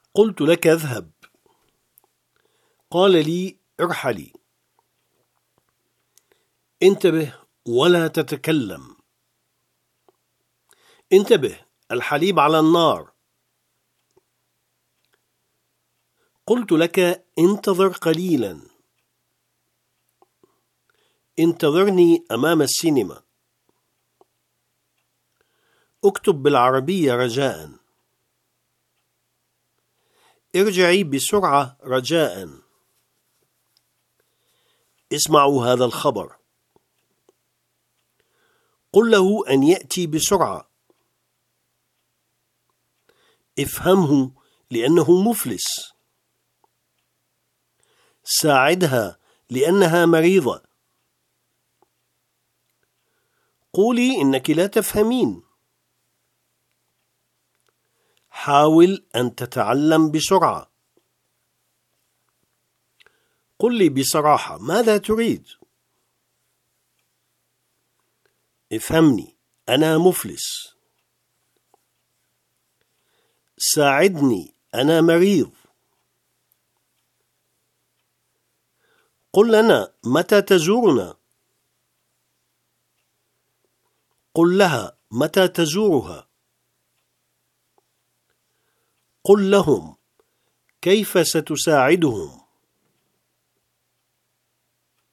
قلت لك اذهب. قال لي ارحلي. انتبه ولا تتكلم. انتبه، الحليب على النار. قلت لك انتظر قليلا. انتظرني أمام السينما. اكتب بالعربية رجاء. ارجعي بسرعة رجاء. اسمعوا هذا الخبر. قل له أن يأتي بسرعة. افهمه لأنه مفلس. ساعدها لأنها مريضة. قولي إنك لا تفهمين. حاول أن تتعلم بسرعة. قل لي بصراحة ماذا تريد؟ افهمني، أنا مفلس. ساعدني، أنا مريض. قل لنا متى تزورنا. قل لها متى تزورها. قل لهم كيف ستساعدهم.